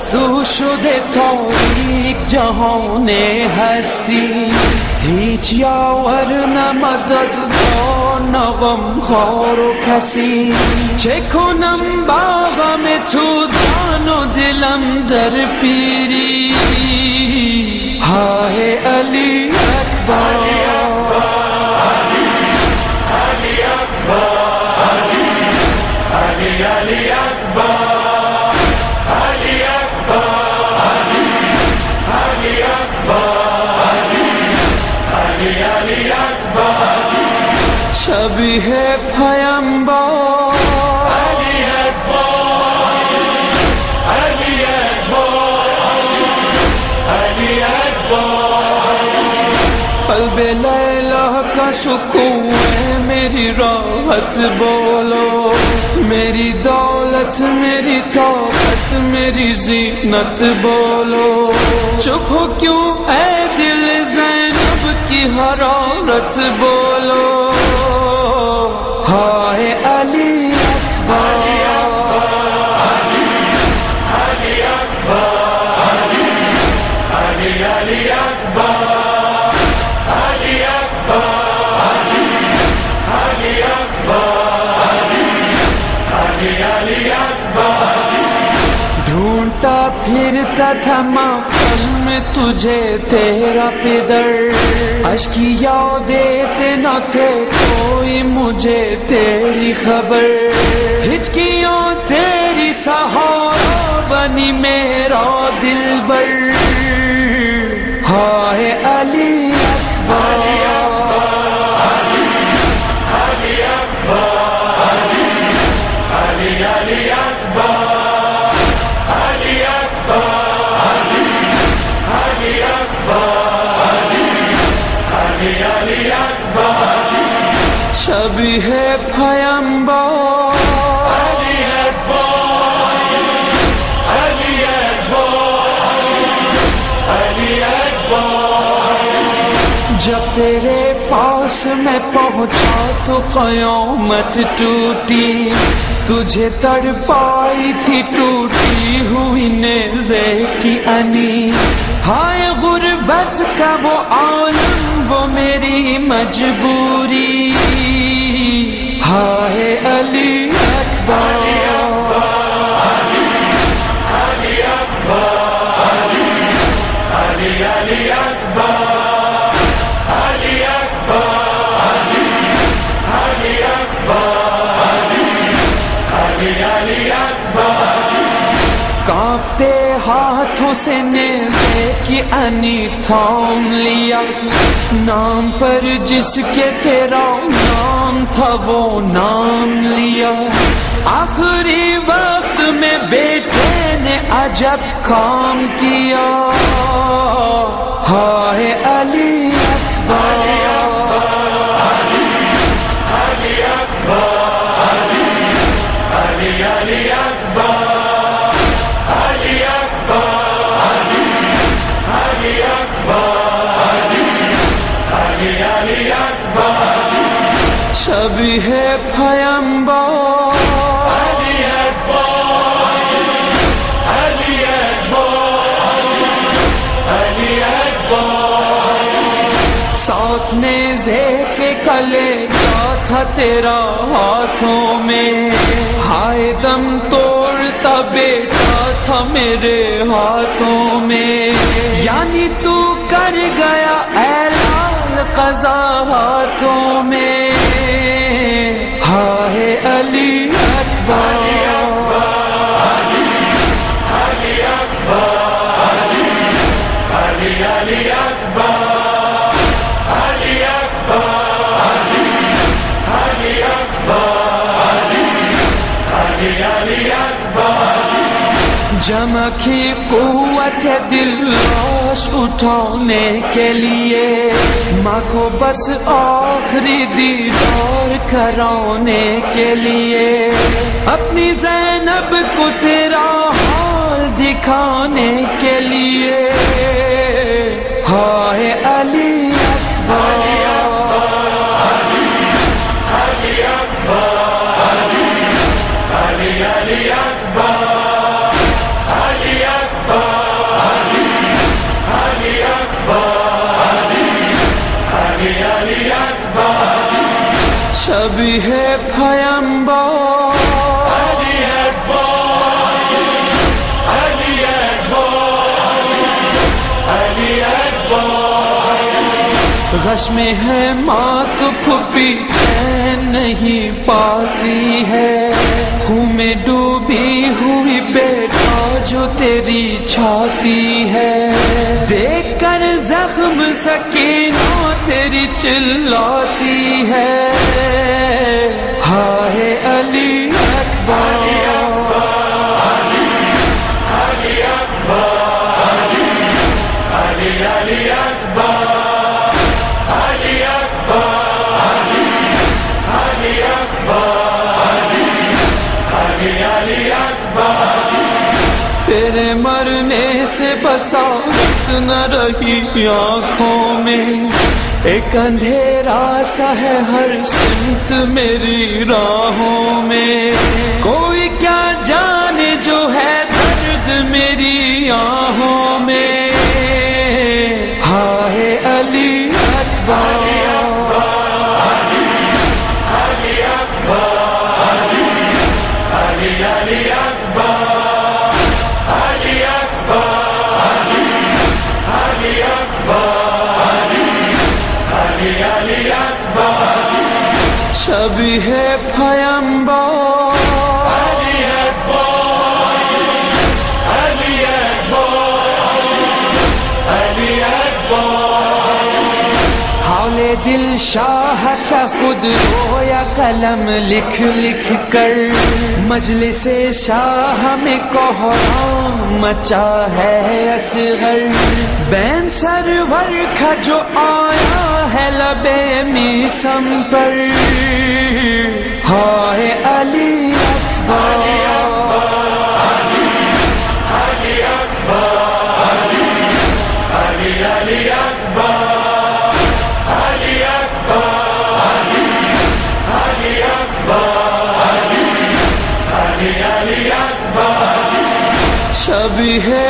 تو شده تاریک جهان هستی، هیچ یاور نه مدد نه غمخوار و کسی. چه کنم با غم تو جان و دلم در پیری. های علی اکبر، علی اکبر، علی علی اکبر، علی اکبر، علی اکبر، علی علی اکبر. شبیه پیامبر علی اکبر، علی اکبر، علی اکبر. قلب لیلا کا سکون میری راحت بولو، میری دولت میری طاقت میری زینت بولو. چپ ہو کیوں اے دل زینب کی حرارت بولو. ہائے علی اکبر، علی اکبر، علی علی اکبر، علی اکبر، علی اکبر، علی علی اکبر. ڈھونڈتا پھرتا تھا محفل میں تجھے تیرا پدر، اشکی یادیں نہ تھے کوئی مجھے تیری خبر. ہچکیوں تیری سہارا بنی میرا دلبر. ہائے علی اکبر، علی اکبر، علی علی اکبر، علی اکبر، علی اکبر، علی علی اکبر. شبیہ پیامبر علی اکبر، علی اکبر، علی اکبر. جب تیرے پاس میں پہنچا تو قیامت ٹوٹی، تجھے تڑپائی تھی ٹوٹی ہوئی نیزے کی انی. ہائے غربت کا وہ عالم وہ میری مجبوری. ہائے علی اکبر، علی اکبر، علی علی اکبر، علی اکبر، علی اکبر، علی علی اکبر. کانپتے ہاتھوں سے نیزے کی انی تھام لیا، نام پر جس کے تیرا نام تھا وہ نام لیا. آخری وقت میں بیٹے نے عجب کام کیا. ہائے علی اکبر، علی اکبر، علی علی اکبر، علی اکبر، علی اکبر، علی علی اکبر. شبیہ پیامبر علی اکبر، علی اکبر، علی اکبر. ساتھ نیزے کے کلے کا تھا تیرا ہاتھوں میں، ہائے دم توڑتا بیٹا تھا میرے ہاتھوں میں. یعنی تو کر گیا اعلان قضا ہاتھوں میں. ہائے علی اکبر، علی اکبر، علی علی اکبر، علی اکبر، علی اکبر، علی علی اکبر. جمع کی قوت دل لاش اٹھانے کے لیے، ماں کو بس آخری دیدار کرانے کے لیے، اپنی زینب کو تیرا حال دکھانے کے لیے. ہائے علی اکبر، علی اکبر، علی علی اکبر، علی اکبر. شبیہ پیمبر علی اکبر علی اکبر علی اکبر غش میں ہے ماں تو پھوپھی چین نہیں پاتی ہے خون میں ڈوبی ہوئی بیٹا جو تیری چھاتی ہے دیکھ کر زخم سکینہ تیری چلاتی ہے ہائے علی اکبر علی اکبر علی علی اکبر علی اکبر علی اکبر علی علی اکبر تیرے مرنے سے بساط نہ رہی آنکھوں میں ایک اندھیرا سا ہے ہر سمت میری راہوں میں کوئی کیا جانے جو ہے درد میری آہوں میں ہائے علی اکبر علی اکبر علی علی اکبر علی اکبر علی اکبر علی علی اکبر شبیہ پیمبر علی اکبر علی اکبر علی اکبر حال دل شاہ کا خود رویا قلم لکھ لکھ کر مجلس شاہ میں کوہرام مچا ہے اصغر بین سرور کا جو آیا ہے لبے میسم پر ہائے علی اکبر علی اکبر علی علی اکبر علی اکبر علی اکبر علی علی اکبر شبیہ